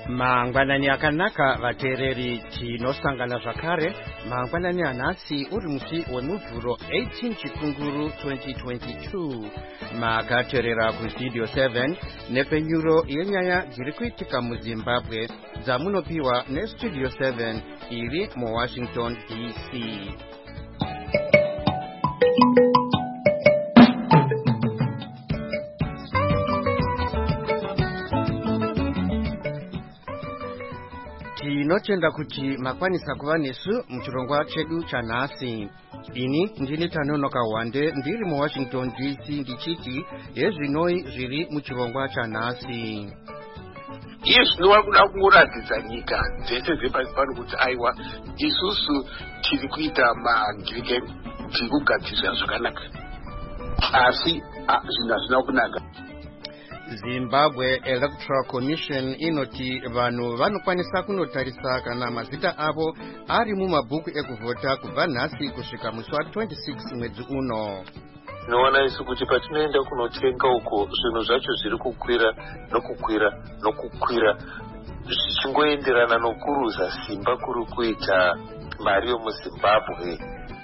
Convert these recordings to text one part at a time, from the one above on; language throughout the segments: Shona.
Mangwanani akanaka vateereri tinosangana zvakare mangwanani anhasi uri musi wemuvhuro 18 chikunguru 2022 makateerera kustudio 7 nepfenyuro yenyaya dziri kuitika muzimbabwe dzamunopiwa nestudio 7 iri muwashington dc. Tinotenda kuti makwanisa kuva nesu muchirongwa chedu chanhasi. Ini ndini Tanonoka Wande ndiri muWashington DC ndichiti yezvinoi zviri muchirongwa chanhasi. Iye zvinova kuda kungoratidza nyika dzese dzepasi pano kuti aiwa isusu tiri kuita maangirikeni tiri kugadzirira zvakanaka, asi zvinhu hazvina kunaka. Zimbabwe Electoral Commission inoti vanhu vanokwanisa kunotarisa kana mazita avo ari mumabhuku ekuvhota kubva nhasi kusvika musi wa26 mwedzi uno. Tinoona isu kuti patinoenda kunotenga uko zvinhu zvacho zviri kukwira nokukwira nokukwira zvichingoenderana nokuruza simba kuri kuita mari yomuzimbabwe.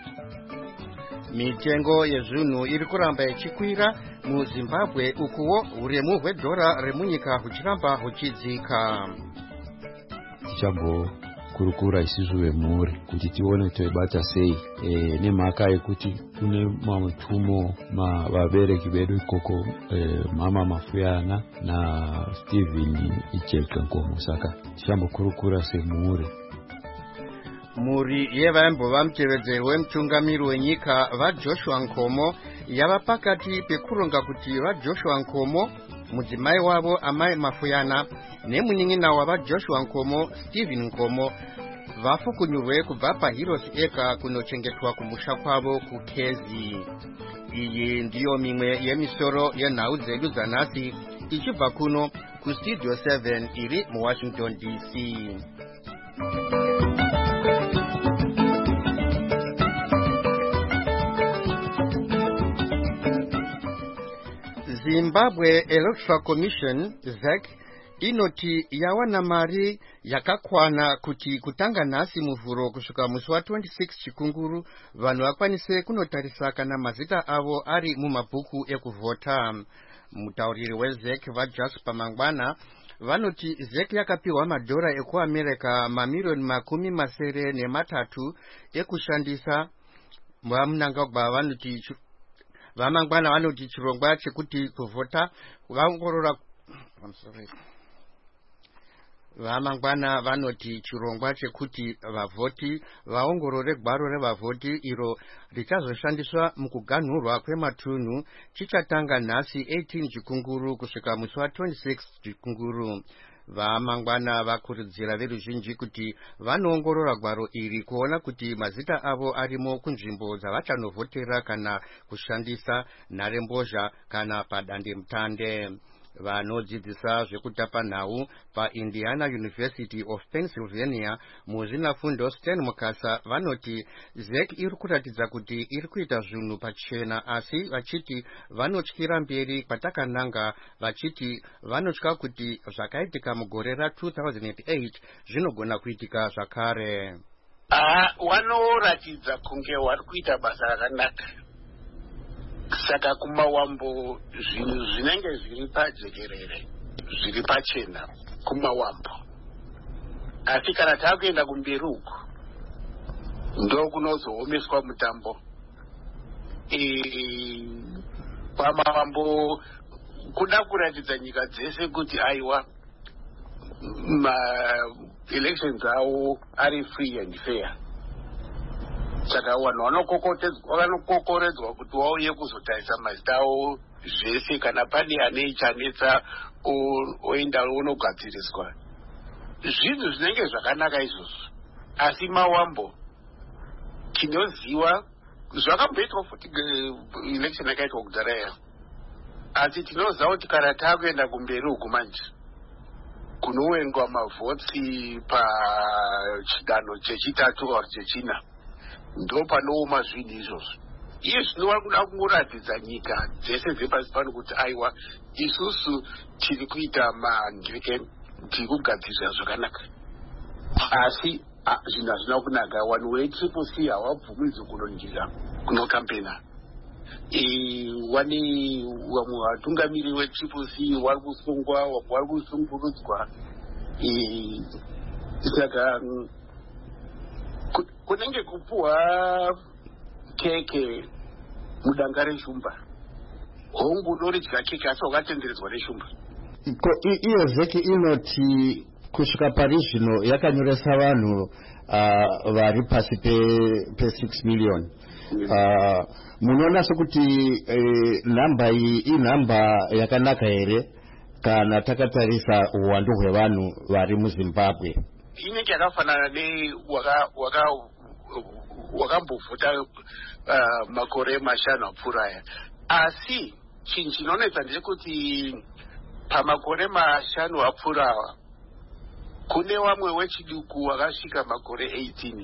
Mitengo yezvinhu iri kuramba ichikwira muzimbabwe, ukuwo uremu hwedhora remunyika huchiramba huchidzika. Tichambokurukura isusu vemhuri kuti tione toibata sei nemhaka yekuti kune mamupfumo vabereki vedu ikoko, mama Mafuyana naStephen Ijelka Nkomo, saka tichambokurukura semhuri. Mhuri yevaimbova mutevedzeri wemutungamiri wenyika vaJoshua Nkomo yava pakati pekuronga kuti vaJoshua Nkomo, mudzimai wavo amai Mafuyana nemunin'ina wavaJoshua Nkomo Stephen Nkomo vafukunyurwe kubva paHeroes Acre kunochengetwa kumusha kwavo kuKezi. Iyi ndiyo mimwe yemisoro yenhau dzedu dzanhasi ichibva kuno kustudio 7 iri muWashington DC. Zimbabwe Electoral Commission ZEC inoti yawana mari yakakwana kuti kutanga nhasi muvhuro kusvika musi wa26 chikunguru vanhu vakwanise kunotarisa kana mazita avo ari mumabhuku ekuvhota. Mutauriri weZEC vaJasper Mangwana vanoti ZEC yakapiwa madhora ekuAmerica mamirioni 30 ekushandisa. Vamunangagwa vanoti Vamangwana vanoti chirongwa chekuti kuvhota vaongorora. Vamangwana vanoti chirongwa chekuti vavhoti vaongorore gwaro revavhoti iro richazoshandiswa mukuganhurwa kwematunhu chichatanga nhasi 18 chikunguru kusvika musi wa26 chikunguru. Vamangwana vakurudzira veruzhinji kuti vanoongorora gwaro iri kuona kuti mazita avo arimo kunzvimbo dzavachanovhotera kana kushandisa nharembozha kana padandemutande. Vanodzidzisa zvekutapa nhau paIndiana University of Pennsylvania muzvinafundo Stan Mukasa vanoti ZEC iri kuratidza kuti iri kuita zvinhu pachena, asi vachiti vanotyira mberi kwatakananga, vachiti vanotya kuti zvakaitika mugore ra2008 zvinogona kuitika zvakare. Wanoratidza kunge vari kuita basa rakanaka, saka kumawambo zvinhu zvinenge zviri pajekerere zviri pachena kumawambo, asi kana takuenda kumberi uku ndo kunozoomeswa mutambo. Pamawambo kuda kuratidza nyika dzese kuti aiwa ma-elections avo ari free and fair, saka vanhu vanokokoredzwa kuti vauye kuzotarisa mazita avo zvese, kana pane ane chanetsa oenda onogadziriswa. Zvinhu zvinenge zvakanaka izvozvo, asi mawambo tinoziva zvakamboitwa futi election yakaitwa kudhara iya, asi tinoziva kuti kana takuenda kumberi uku manje kunoverengwa mavhotsi pachidanho chechitatu or chechina ndo panooma zvinhu izvozvo. Iye zvinova kuda kungoratidza nyika dzese dzepasi pano kuti aiwa isusu tiri kuita maangirikeni tiri kugadzirira zvakanaka, asi zvinhu hazvina kunaka. Vanhu vetriple C havabvumidzwi kunonjira kunokambena. Vane vamwe vatungamiri vetriple C vari kusungwa, vamwe vari kusungurudzwa. Saka kunenge kupuhwa keke mudanga reshumba, hongu unoridya keke asi wakatenderedzwa neshumba. Iyo vheki inoti kusvika pari zvino yakanyoresa vanhu vari pasi pe6 million. Munoona sekuti nhamba iyi inhamba yakanaka here kana takatarisa uwandu hwevanhu vari muZimbabwe? Inenge yakafanana wakambovhota makore 5 apfuura aya, asi chinhu chinonetsa ndechekuti pamakore 5 apfuura ava kune vamwe wechiduku wakasvika makore 18.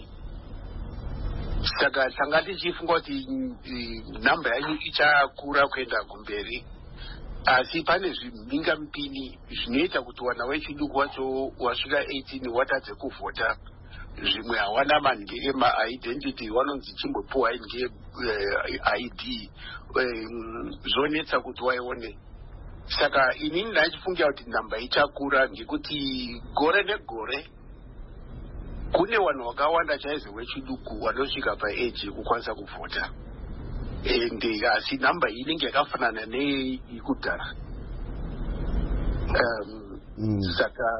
Saka tanga tichifunga kuti nhamba yanyu ichakura kuenda kumberi, asi pane zvimhinga mipini zvinoita kuti wana wechiduku wacho wasvika 18 watadze kuvhota. Zvimwe hawana manhenge ema-identity, vanonzi chimbopuwa nge ID, zvonetsa kuti waione. Saka inini ndachifungira kuti nhamba ichakura, ngekuti gore negore kune vanhu vakawanda chaizvo wechiduku vanosvika paeji yekukwanisa kuvhota, ende asi nhamba iyi inenge yakafanana neyekudhara. Saka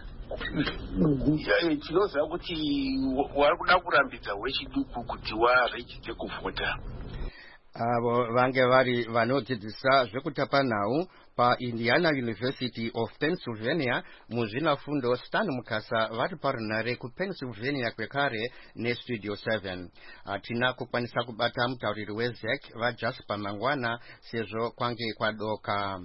tinoziva kuti vari kuda kurambidza wechiduku kuti warejiste kuvhota. Avo vange vari vanodzidzisa zvekutapa nhau paIndiana University of Pennsylvania muzvinafundo Stan Mukasa vari parunhare kuPennsylvania kwekare neStudio 7. Hatina kukwanisa kubata mutauriri weZEC vaJasper Mangwana sezvo kwange kwadoka.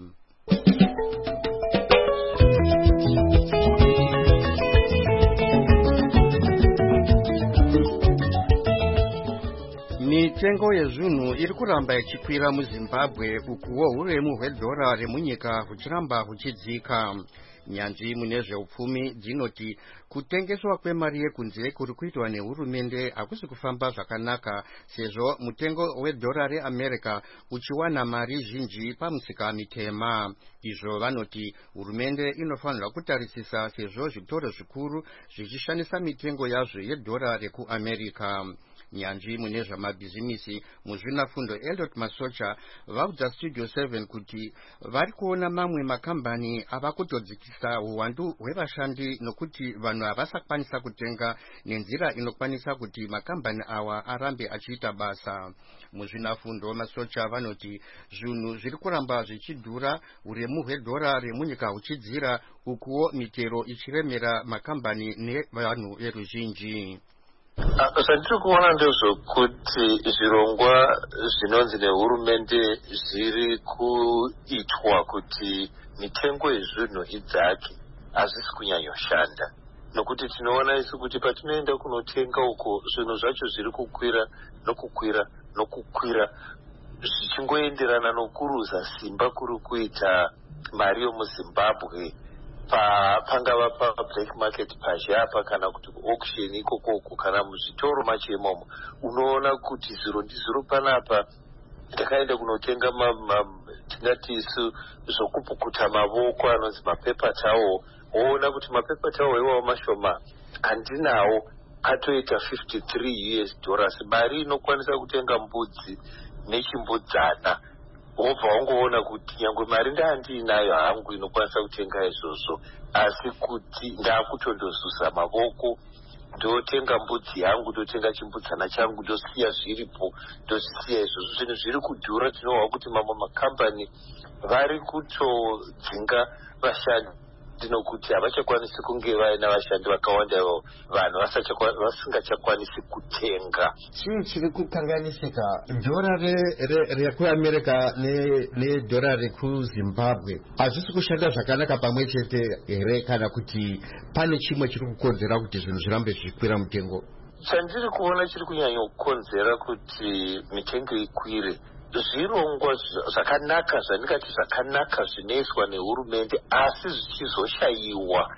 Mitengo yezvinhu iri kuramba ichikwira muZimbabwe, ukuwo huremu hwedhora remunyika huchiramba huchidzika. Nyanzvi mune zveupfumi dzinoti kutengeswa kwemari yekunze kuri kuitwa nehurumende hakusi kufamba zvakanaka, sezvo mutengo wedhora reAmerica uchiwana mari zhinji pamusika mitema. Izvo vanoti hurumende inofanirwa kutarisisa, sezvo zvitoro zvikuru zvichishandisa mitengo yazvo yedhora rekuAmerica. Nyanzvi mune zvamabhizimisi muzvinafundo Elliot Masocha vaudza Studio 7 kuti vari kuona mamwe makambani ava kutodzikisa uwandu hwevashandi nokuti vanhu havasakwanisa kutenga nenzira inokwanisa kuti makambani awa arambe achiita basa. Muzvinafundo Masocha vanoti zvinhu zviri kuramba zvichidhura, uremu hwedhora remunyika huchidzira, ukuwo mitero ichiremera makambani nevanhu veruzhinji. Zvandiri kuona ndezvokuti zvirongwa zvinonzi nehurumende zviri kuitwa kuti mitengo yezvinhu idzake hazvisi kunyanyoshanda, nokuti tinoona isu kuti patinoenda kunotenga uko zvinhu zvacho zviri kukwira nokukwira nokukwira, zvichingoenderana nokuruza simba kuri kuita mari yomuZimbabwe pangava pablack market pazhapa kana kuti auction ikoko kana muzvitoro macho imomo. Unoona kuti zviro ndizviro panapa. Ndakaenda kunotenga tingati isu zvokupukuta mavoko anonzi mapepa towel, woona kuti mapepa towel iwawo mashoma handinawo, atoita $53. Mari inokwanisa kutenga mbudzi nechimbudzana. Wobva wangoona kuti nyangwe mari ndaandinayo hangu inokwanisa kutenga izvozvo, asi kuti ndaakutondozusa mavoko ndotenga mbudzi yangu, ndotenga chimbudzana changu, ndosiya zviripo, ndozvisiya izvozvo. Zvinhu zviri kudhura. Tinohwa kuti mamwe makambani vari kutodzinga vashandi nokuti havachakwanisi kunge vaina vashandi vakawanda ivo vanhu vasingachakwanisi kutenga. Chii chiri kukanganisika, dhora rekuAmerica nedhora rekuZimbabwe hazvisi kushanda zvakanaka pamwe chete here, kana kuti pane chimwe chiri kukonzera kuti zvinhu zvirambe zvichikwira mutengo? Chandiri kuona chiri kunyanyokonzera kuti mitengo ikwire zvirongwa zvakanaka, zvandingati zvakanaka zvinoiswa nehurumende, asi zvichizoshayiwa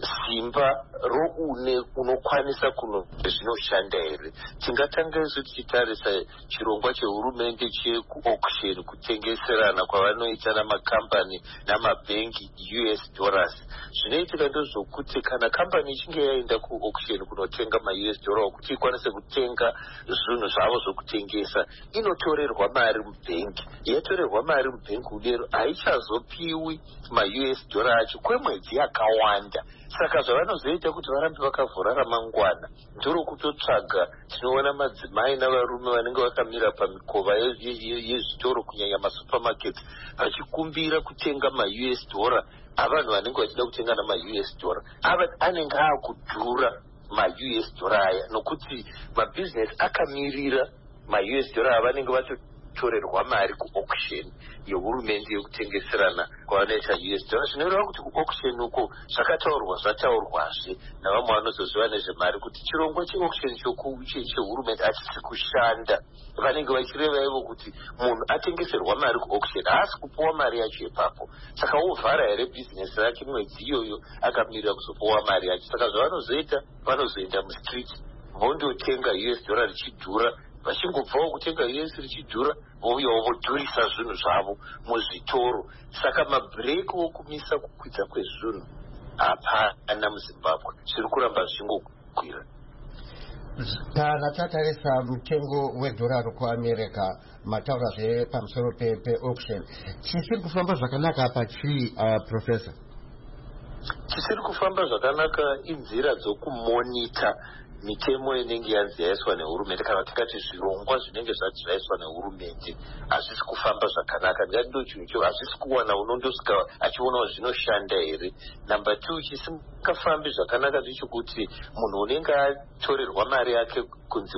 simba unokwanisa zvinoshanda here. Tingatanga isu tichitarisa chirongwa chehurumende chekuauction, kutengeserana kwavanoita namakambani namabhengi US dollars. Zvinoitika ndozvokuti kana kambani ichinge yaenda kuauction kunotenga maUS dollar kuti ikwanise kutenga zvinhu zvavo zvokutengesa, inotorerwa mari mubhengi. Yatorerwa mari mubhengi udero haichazopiwi maUS dollar acho kwemwedzi yakawanda. Saka zvavanozoita kuti varambe vakavhura ramangwana ndoro kutotsvaga. Tinoona madzimai navarume vanenge vakamira pamikova yezvitoro kunyanya masupermarket vachikumbira kutenga maUS dollar. Avanhu vanenge vachida kutenga namaUS dollar ava anenge akudhura maUS dollar aya nokuti mabhizinesi akamirira maUS dollar avanenge vatotorerwa mari kuauction yehurumende yekutengeserana kwavanoita US dollar. Zvinoreva kuti kuauction uko zvataurwazve navamwe vanozoziva nezvemari kuti chirongwa cheauction chehurumende hachisi kushanda. Vanenge vachireva ivo kuti munhu atengeserwa mari kuauction haasi kupuwa mari yacho ipapo. Saka ovhara here bhizinesi rake mwedzi iyoyo akamirira kuzopuwa mari yacho. Saka zvavanozoita vanozoenda mustreet vondotenga US dollar richidhura. Vachingobvawo kutenga US richidhura vouyawo vodhurisa zvinhu zvavo muzvitoro. Saka mabhireki wokumisa kukwidza kwezvinhu hapana muZimbabwe, zviri kuramba zvichingokwira. Kana tatarisa mutengo wedhorari kuAmerica, mataura zvepamusoro peauction, chisiri kufamba zvakanaka apa chii, Professor? Chisiri kufamba zvakanaka inzira dzokumonita mitemo inenge yanzi yaiswa nehurumende, kana tikati zvirongwa zvinenge zvati zvaiswa nehurumende hazvisi kufamba zvakanaka. Ndikati chinhu icho hazvisi kuwana unondosvika achionawo zvinoshanda here. Namba 2, chisingafambi zvakanaka ndechekuti munhu unenge atorerwa mari yake kunzi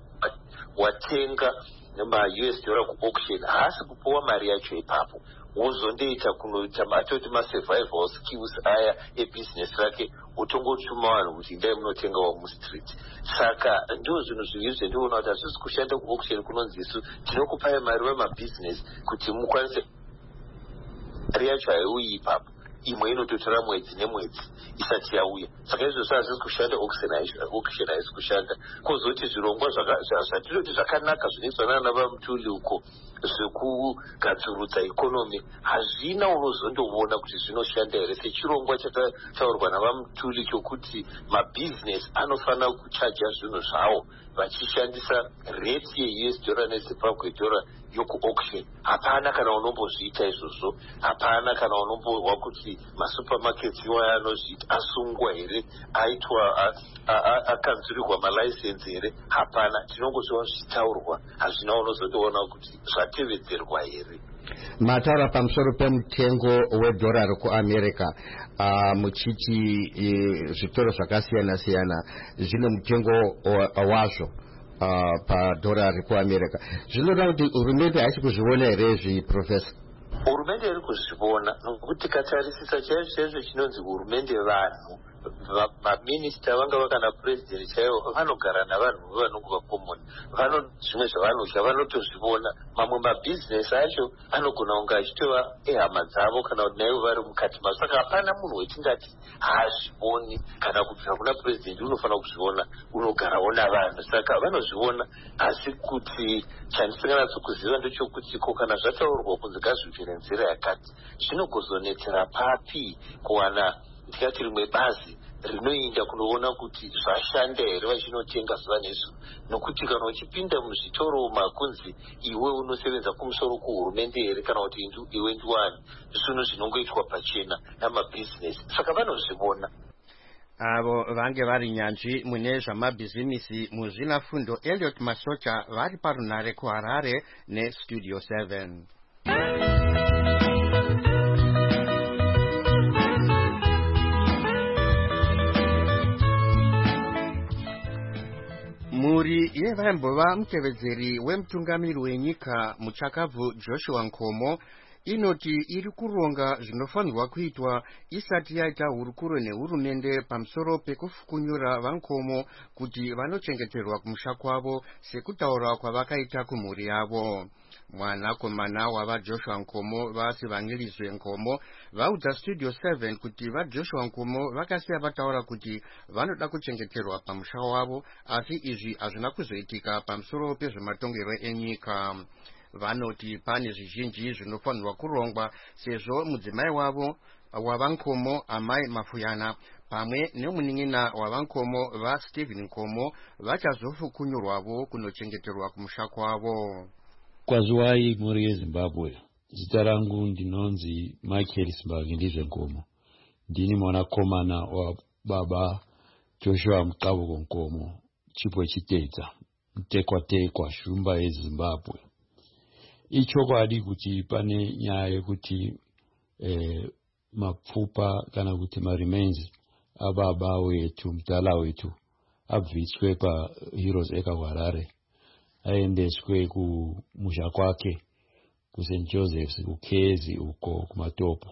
watenga maUS dollar kuauction haasi kupuwa mari yacho ipapo. Wozondoita kunoita atoti masurvival skills aya ebusiness rake utongotuma vanhu kuti ndai munotengawo mustreet. Saka ndo zvinhu zviviri zvendiona kuti hazvisi kushanda kuauction kunonzi isu tinokupai mari vemabhizinesi kuti mukwanise mari yacho haiuyi ipapo, imwe inototora mwedzi nemwedzi isati yauya. Saka izvozvo hazvisi kushanda, auction haisi kushanda. Kozoti zvirongwa zvatinoti zvakanaka zvinoiswa nana vaMutuli uko zvekugadzurudza ikonomi hazvina unozondoona kuti zvinoshanda here. Sechirongwa chakataurwa navaMutuli chokuti mabhizinesi anofanira kuchaja zvinhu zvavo vachishandisa rate yeUS dollar neZimbabwe dollar yokuauction. Hapana kana unombozviita izvozvo. Hapana kana unombowa kuti masupermarkets iwaya anozviita asungwa here, aitwa akanzurirwa malaisensi here. Hapana, tinongozviwa zvichitaurwa, hazvina unozondoona kuti zvatevedzerwa here. Mataura pamusoro pemutengo wedhorari kuAmerica, muchiti zvitoro zvakasiyana siyana zvine mutengo wazvo padhorari kuAmerica. Zvinoda kuti hurumende haisi kuzviona here izvi, Professor? Hurumende iri kuzviona nokuti tikatarisisa chaizvo chinonzi hurumende vanhu. Maminista vanga kana president chaivo vanogara navanhu vanongo vakomoni, zvimwe zvavanodya vanotozvivona. Mamwe mabhizinesi acho anogona kunge achitova ehama dzavo kana kuti naivo vari mukati mazvo. Saka hapana munhu wetingati haazvioni kana kubvira kuna president unofanira kuzviona, unogarawo navanhu. Saka vanozviona, asi kuti chandisinganyatsokuziva ndechokuti ko kana zvataurwa kunzi ngazvibvire nzira yakati zvinogozonetsera papi kuwana ndikati rimwe bazi rinoinda kunoona kuti zvashanda here vachinotenga zuva nezuva. Nokuti kana uchipinda muzvitoro makunzi iwe unosevenza kumusoro kuhurumende here kana kuti iwe ndiwani, zvinhu zvinongoitwa pachena namabhizinesi. Saka vanozviona. Avo vange vari nyanzvi mune zvamabhizinisi muzvinafundo Elliot Masocha vari parunare kuHarare neStudio 7. Muri yevaimbova mutevedzeri wemutungamiri wenyika muchakabvu Joshua Nkomo inoti iri kuronga zvinofanirwa kuitwa isati yaita hurukuro nehurumende pamusoro pekufukunyura vankomo kuti vanochengeterwa kumusha kwavo sekutaura kwavakaita kumhuri yavo. Mwanakomana wavaJoshua Nkomo vaSivangilizwe Nkomo vaudza Studio 7 kuti vaJoshua Nkomo vakasiya vataura kuti vanoda kuchengeterwa pamusha wavo, asi izvi hazvina kuzoitika pamusoro pezvematongero enyika. Vanoti pane zvizhinji zvinofanirwa kurongwa sezvo mudzimai wavo wavankomo amai Mafuyana pamwe nemunin'ina wavankomo vaStephen Nkomo vachazofukunyurwavo kunochengeterwa kumusha kwavo. Kwaziwai mhuri yeZimbabwe. Zita rangu ndinonzi Michael Sivangilizwe Nkomo. Ndini mwanakomana wa baba Joshua Mqabuko Nkomo, Chipwe Chitedza, Mtekwa Shumba yeZimbabwe. Ichokwadi kuti pane nyaya yekuti mapfupa kana kuti maremains ababa wetu mutala wetu abviswe paHeroes Acre kuHarare aendeswe kumusha kwake kuSt Joseph's kuKezi uko kumatopo.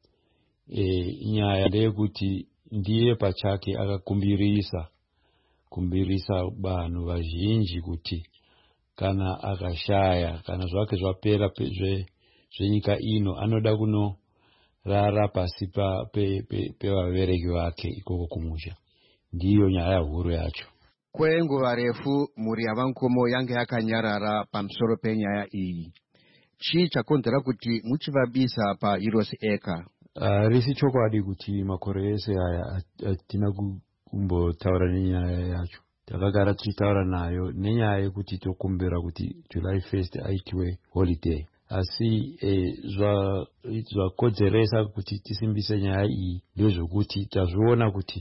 Nyaya ndeyekuti ndiye pachake akakumbirisa vanhu vazhinji kuti kana akashaya kana zvake zvapera zvenyika ino anoda kunorara pasi pevabereki vake ikoko kumusha. Ndiyo nyaya huru yacho. Kwenguva refu mhuri yavankomo yange yakanyarara pamusoro penyaya iyi. Chii chakonzera kuti muchivabisa paHeroes Acre? Risi chokwadi kuti makore ese aya hatina kumbotaura nenyaya yacho. Takagara tichitaura nayo nenyaya yekuti tokumbira kuti July 1st aitwe holiday. Asi zvakodzeresa kuti tisimbise nyaya iyi ndezvokuti tazviona kuti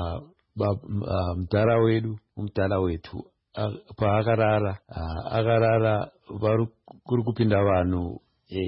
mutala wetu paakarara akarara kuri kupinda vanhu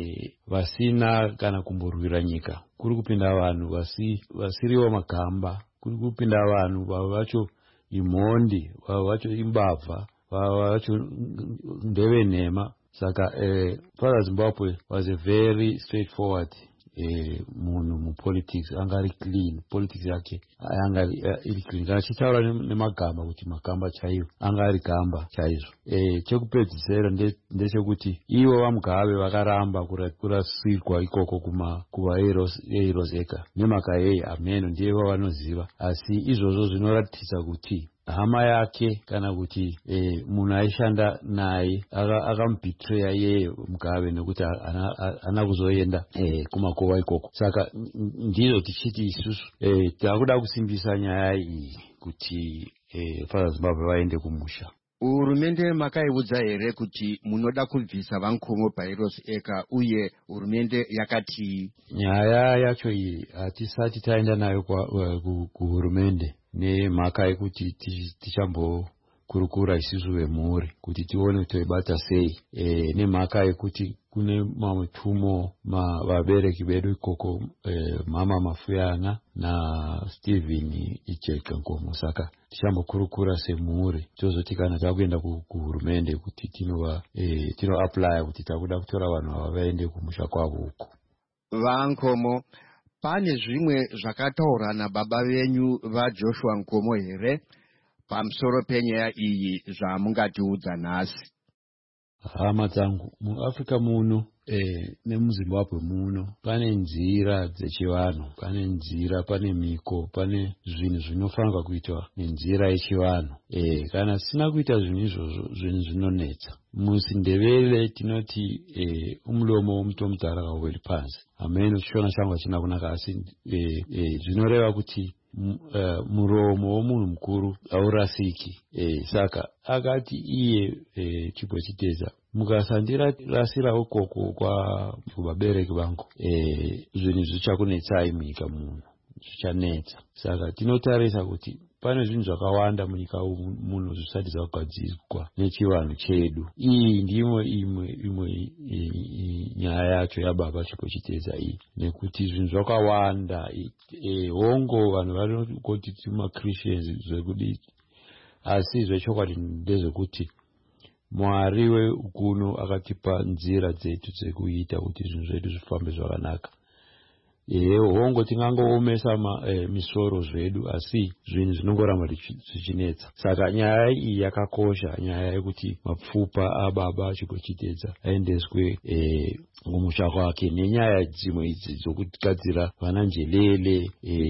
vasina kana kumborwira nyika, kuri kupinda vanhu vasiriwo magamba, kuri kupinda vanhu vacho imhondi, vacho imbavha, vacho ndeve nhema. Saka Father Zimbabwe was a very straightforward munhu mupolitics, angari clean, politics yake anga iri clean. Kana chitaura nemagamba kuti magamba chaiwo anga ari gamba chaizvo. Chekupedzisira ndechekuti ivo vaMugabe vakaramba kurasirwa ikoko kuvaHeroes Acre nemhaka yei ameno ndiye vanoziva, asi izvozvo zvinoratidza kuti hama yake kana kuti munhu aishanda naye akamubetreya yeye Mugabe nekuti ana kuzoenda kumakova ikoko. Saka ndizvo tichiti isusu takuda kusimbisa nyaya iyi kuti Father Zimbabwe vaende kumusha. Hurumende makaiudza here kuti munoda kubvisa vankomo paHeroes Acre uye hurumende yakati? Nyaya yacho iyi hatisati taenda nayo kuhurumende nemhaka yekuti tichambokurukura isusu vemhuri kuti tione toibata sei, nemhaka yekuti kune mamwe tumo vabereki vedu ikoko, mama Mafuyana naStephen Icheka Nkomo. Saka tichambokurukura semhuri tozoti kana takuenda kuhurumende kuti tino apply kuti takuda kutora vanhu ava vaende kumusha kwavo uko. Vankomo, pane zvimwe zvakataurwa nababa venyu vaJoshua Nkomo here pamusoro penyaya iyi zvamungatiudza nhasi? Hama dzangu, muAfrica muno nemuZimbabwe muno pane nzira dzechivanhu, pane miko, pane zvinhu zvinofanirwa kuitwa nenzira yechivanhu. Kana sina kuita zvinhu izvozvo, zvinhu zvinonetsa. MuChiNdebele tinoti umulomo womuti mudhara hauweli pasi. Ameno chiona changu hachina kunaka, asi zvinoreva kuti muromo womunhu mukuru haurasiki. Saka akati iye Chipwe Chitedza, mukasandirasira ukoko kuvabereki vangu, zvinhu zvichakunetsai munyika muno, zvichanetsa. Saka tinotarisa kuti pane zvinhu zvakawanda munyika muno zvisati zvagadzirwa nechivanhu chedu. Iyi ndimo imwe nyaya yacho yababa Chipwe Chitedza iyi, nekuti zvinhu zvakawanda. Hongo vanhu vanoti maChristians zvekudii, asi zvechokwadi ndezvekuti Mwari wekuno akatipa nzira dzetu dzekuita kuti zvinhu zvedu zvifambe zvakanaka. Hongo tingangoomesa misoro zvedu, asi zvinhu zvinongoramba zvichinetsa. Saka nyaya iyi yakakosha, nyaya yekuti mapfupa ababa achigotidedza aendeswe kumusha kwake, nenyaya dzimwe idzi dzokugadzira vananjelele,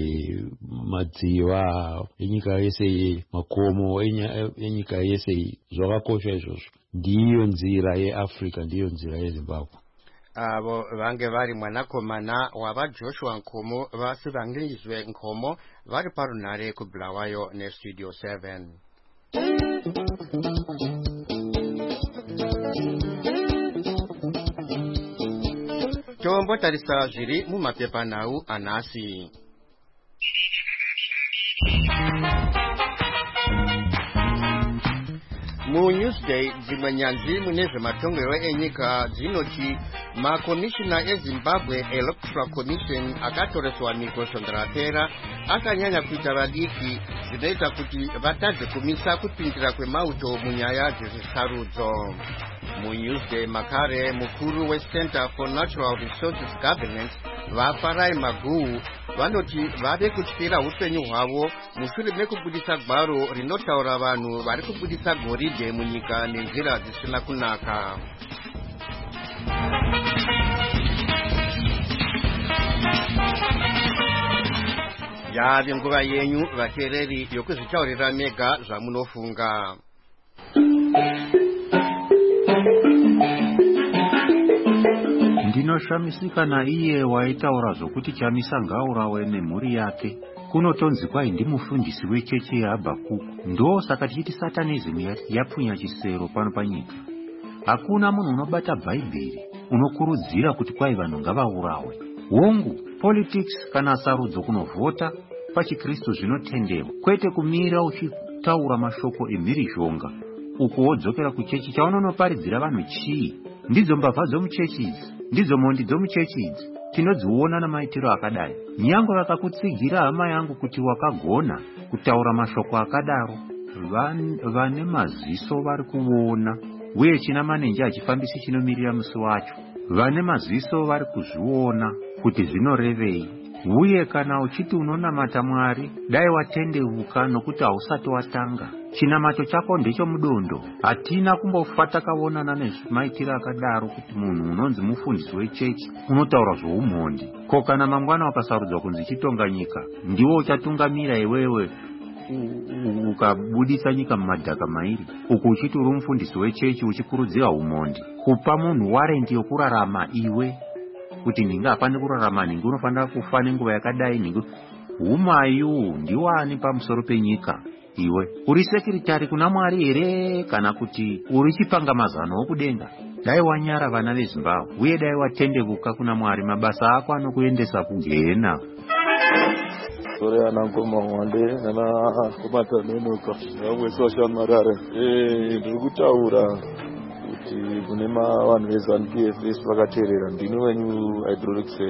madziva enyika yese, makomo enyika yese, zvakakosha izvozvo. Ndiyo nzira yeAfrica, ndiyo nzira yeZimbabwe. Avo vange vari mwanakomana wava Joshua Nkomo vasivangizwe Nkomo vari parunhare kuBulawayo neStudio 7. Tombotarisa zviri mumapepanhau anhasi. Mu Newsday dzimwe nyanzvi mune zvematongero enyika dzinoti makomishina eZimbabwe Electoral Commission akatoreswa migozondero rapera akanyanya kuita vadiki zvinoita kuti vatadze kumisa kupindira kwemauto munyaya dzezvisarudzo. Mu Newsday makare mukuru weCenter for Natural Resources Governance vaFarai Maguhu vanoti vave kutyira upenyu hwavo mushure mekubudisa gwaro rinotaura vanhu vari kubudisa goridhe munyika nenzira dzisina kunaka. Yave nguva yenyu vateereri yokuzvitaurira mega zvamunofunga. Ndinoshamisika naiye waitaura zvokuti Chamisa ngaurawe nemhuri yake. Kunotonzi kwai ndimufundisi wechechi yeHabhakuku. Ndo saka tichiti satanism yapfunya chisero pano panyika. Hakuna munhu unobata Bhaibheri unokurudzira kuti kwai vanhu ngavaurawe. Hongu, politics kana sarudzo kunovhota pachiKristu zvinotendewa, kwete kumira uchitaura mashoko emhirizhonga uko wodzokera kuchechi chaunonoparidzira vanhu chii. Ndidzo mbavha dzomuchechi idzi, ndidzo mondi dzomuchechi idzi, tinodziona namaitiro akadai. Nyange vakakutsigira hama yangu kuti wakagona kutaura mashoko akadaro, vane maziso vari kuona, uye china manenje achifambisi chinomirira musi wacho. Vane maziso vari kuzviona kuti zvinorevei. Uye kana uchiti unonamata Mwari, dai watendeuka nokuti hausati watanga. Chinamato chako ndecho mudondo. Hatina kumbofa takaonana nezvimaitiro akadaro kuti munhu unonzi mufundisi wechechi unotaura zvoumhondi. Ko kana mangwana wakasarudzwa kunzi chitonga nyika, ndiwo uchatungamira iwewe ukabudisa nyika mumadhaka mairi, uku uchiti uri mufundisi wechechi uchikurudzira umhondi. Kupa munhu warendi yokurarama iwe, kuti ninge hapane kurarama, ninge unofanira kufa nenguva yakadai, ninge humayu ndiwani pamusoro penyika. Iwe uri sekiritari kuna Mwari here, kana kuti uri chipangamazano wokudenga? Dai wanyara vana veZimbabwe, uye dai watendeuka kuna Mwari, mabasa ako anokuendesa kugehena. Sore anangoma mwande nana kubata nonoka yamwesosha marare ndiri kutaura kuti kune vanhu veZANU-PF vakateerera. Ndini wenyu Hydraulics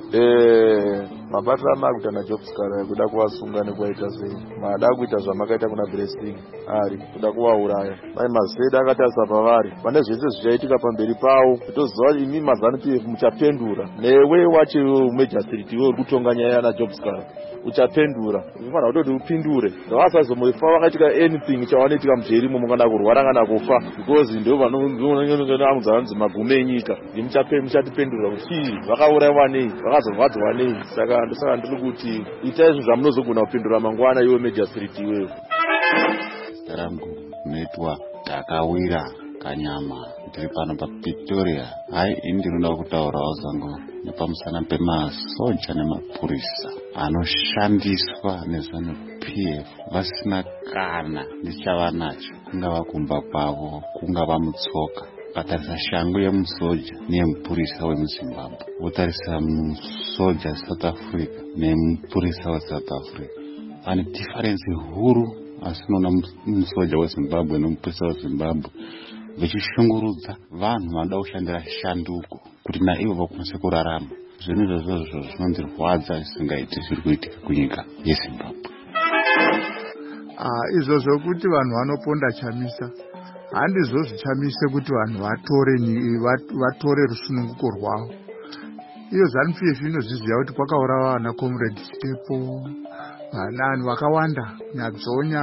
mabasa amakuita naJobs Kara kuda kuvasunga nekwaita sei, mada kuita zvamakaita kuna Blessing ari kuda kuvauraya. Mai mazeda akatasa pavari, pane zvese zvichaitika pamberi pavo, toziva imi maZANU-PF muchapendura. Newe wacho Majistrate iwe uri kutonga nyaya naJobs Kara uchapendura, unofanira kutoti upindure. Ngavasazomofa vakaitika anything chavanoitika mujeri kana kurwara kana kufa, because ndo vanonzi magume enyika. Muchatipendura kuti chii, vakaurayiwa nei, vakazorwadzwa nei. Saka ndiri kuti itai zvinhu zvamunozogona kupindura mangwana iwe Majistrate iwewe. Rangu netwa takawira kanyama, ndiri pano paPretoria. Hai, ndinoda kutaurawo zangu nepamusana pemasoja nemapurisa anoshandiswa neZANU-PF vasina kana nechavanacho, kungava kumba kwavo, kungava mutsoka. Ukatarisa shangu yemusoja neyemupurisa wemuZimbabwe, wotarisa musoja South Africa nemupurisa weSouth Africa, pane difference huru. Asi unoona musoja weZimbabwe nomupurisa weZimbabwe vachishungurudza vanhu vanoda kushandira shanduko kuti naivo vakwanise kurarama. Zvinhu izvozvo zvinondirwadza zvisingaiti zviri kuitika kunyika yeZimbabwe. Izvo zvokuti vanhu vanoponda Chamisa handizozvichamise kuti vanhu vatore rusununguko rwavo. Iyo ZANU-PF inozviziva kuti kwakaurawa vana Comrade Chitepo, vanhu vakawanda, Nyadzonya,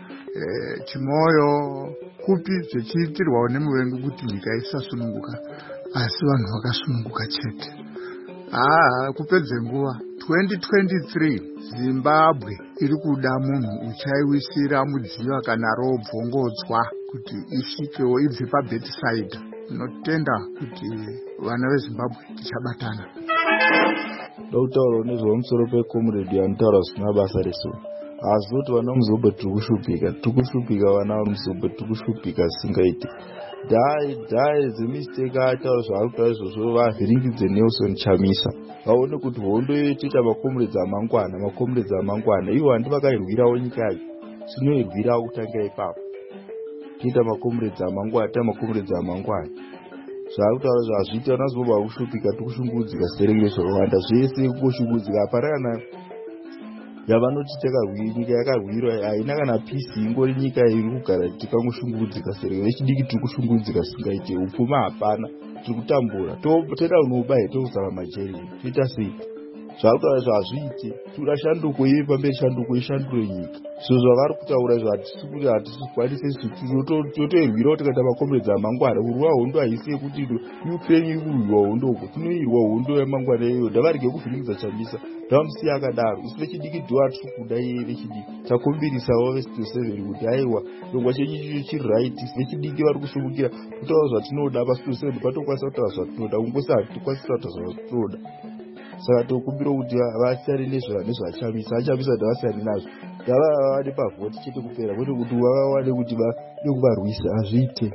Chimoyo, kupi zvichiitirwawo nemuvengi kuti nyika isasununguka, asi vanhu vakasununguka chete. Kupedze nguva 2023 Zimbabwe iri kuda munhu uchaiwisira mudziva kana robvongodzwa kuti isvikewo ibve pabedside. Tinotenda kuti vana veZimbabwe tichabatana. Dokutaura nezvamusoro peComrade anotaura zvisina basa resu. Asi kuti vana muZimbabwe tikushupika vana muZimbabwe tikushupika zvisingaiti. Dhai dzemistake ataura zvaari kutaura izvozvo vavhiringidze Nelson Chamisa. Vaone kuti hondo yoita makomrades amangwana. Ivo handi vakairwirawo nyika yacho. Zvinoirwira kutangira ipapo. Tiita makomrades amangwana. Zvaari kutaura zvazviita vana Zimbabwe vakushupika tikushungurudzika serekerezo Rwanda. Zvese kungoshungurudzika hapana kana yavanoti nyika yakarwirwa haina kana peace, ingori nyika iri kugara tikangoshungurudzika serekerezo. Vechidiki tiri kushungurudzika singaite, upfumi hapana, tiri kutambura, toenda kunoba tozama majeri, toita sei? Zvakutaura zvazviite, tura shanduko iye pamberi shanduko ishandure nyika. Zvavari kutaura izvo hatisikwanise totoirwira kuti kana makomrades amangwana kurwa hondo haisi yekuti Ukraine iri kurwiwa hondo uko, tinoirwa hondo yamangwana iyoyo. Ndavarige kuvhiringidza Chamisa, ndavamusiya akadaro. Isi vechidiki ndiwo hatiri kuda iye vechidiki. Takumbirisawo ve627 kuti aiwa chirongwa chenyu chiri right. Isi vechidiki vari kusumukira kutaura zvatinoda pa627 patokwanisa kutaura zvatinoda, kungosi hatikwanisa kutaura zvatinoda. Saka tokumbira kuti vasiyane nezvachamisa. Achamisa ndavasiyane nazvo. Ndavavane pavhoti chete kupera, kwete kuti vavawane kuti vade kuvarwisa. Hazviite.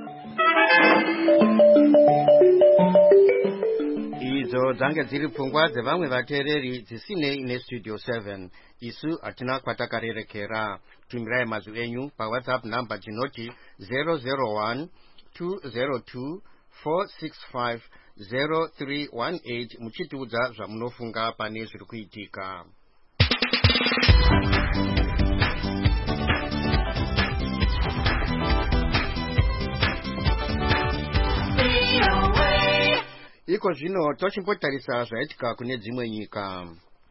Idzo dzange dziri pfungwa dzevamwe vateereri dzisinei neStudio 7. Isu hatina kwatakarerekera. Tumirai mazwi enyu paWhatsApp namba tinoti 001 202 465 0318 muchitiudza zvamunofunga pane zviri kuitika. Iko zvino tochimbotarisa zvaitika kune dzimwe nyika.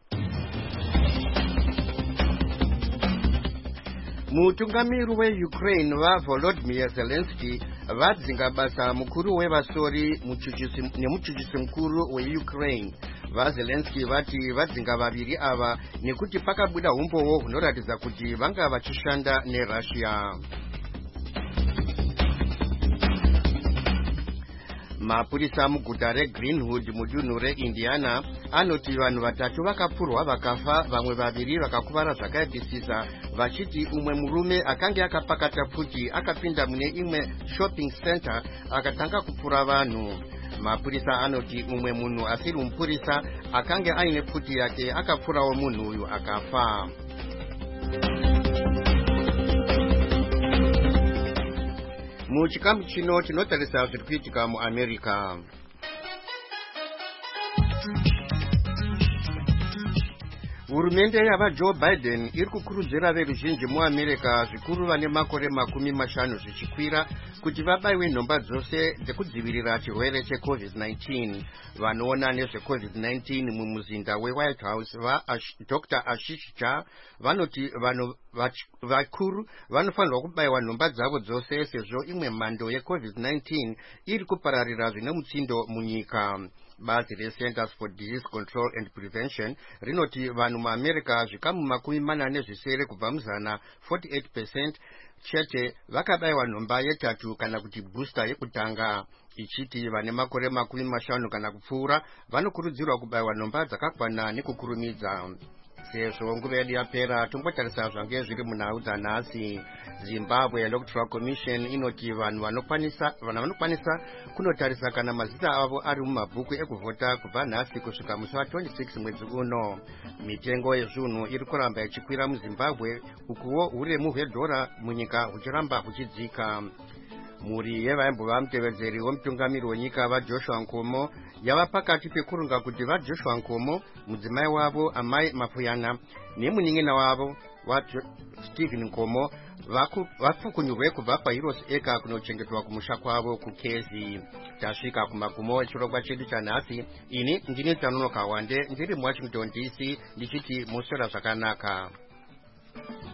Mutungamiri weUkraine Volodymyr Zelensky vadzinga basa mukuru wevasori nemuchuchisi mukuru weUkraine. VaZelensky vati vadzinga vaviri ava nekuti pakabuda umbowo hunoratidza kuti vanga vachishanda neRussia. Mapurisa muguta reGreenwood mudunhu reIndiana anoti vanhu vatatu vakapfurwa vakafa, vamwe vaviri vakakuvara zvakaipisisa, vachiti umwe murume akanga akapakata pfuti akapinda mune imwe shopping center akatanga kupfura vanhu. Mapurisa anoti umwe munhu asiri mupurisa akanga aine pfuti yake akapfurawo munhu uyu akafa. Muchikamu chino tinotarisa zviri kuitika muAmerica. Hurumende yavaJoe Biden iri kukurudzira veruzhinji muAmerica zvikuru vane makore 50 zvichikwira kuti vabaiwe nhomba dzose dzekudzivirira chirwere cheCovid-19. Vanoona nezveCovid-19 mumuzinda weWhite House Dr. Ashish Jha vanoti vanhu vakuru vanofanirwa kubaiwa nhomba dzavo dzose sezvo imwe mhando yeCovid-19 iri kupararira zvine mutsindo munyika. Bazi reCenters for Disease Control and Prevention rinoti vanhu muAmerica zvikamu 40 kubva muzana 48% chete vakabayiwa nhomba yetatu kana kuti booster yekutanga, ichiti vane makore 50 kana kupfuura vanokurudzirwa kubayiwa nhomba dzakakwana nekukurumidza. Sezvo nguva yedu yapera tombotarisa zvange zviri munhau dzanhasi. Zimbabwe Electoral Commission inoti vanhu vanokwanisa kunotarisa kana mazita avo ari mumabhuku ekuvhota kubva nhasi kusvika musi wa26 mwedzi uno. Mitengo yezvinhu iri kuramba ichikwira muZimbabwe, ukuwo uremu hwedhora munyika huchiramba huchidzika. Mhuri yevaimbova mutevedzeri wemutungamiri wenyika vaJoshua Nkomo yava pakati pekurunga kuti vaJoshua Nkomo, mudzimai wavo Amai Mafuyana nemunin'ina wavo Stephen Nkomo vafukunyurwe kubva paHeroes Acre kunochengetwa kumusha kwavo kukezi. Tasvika kumagumo echirongwa chedu chanhasi. Ini ndini Tanonoka Wande ndiri muWashington DC ndichiti muswera zvakanaka.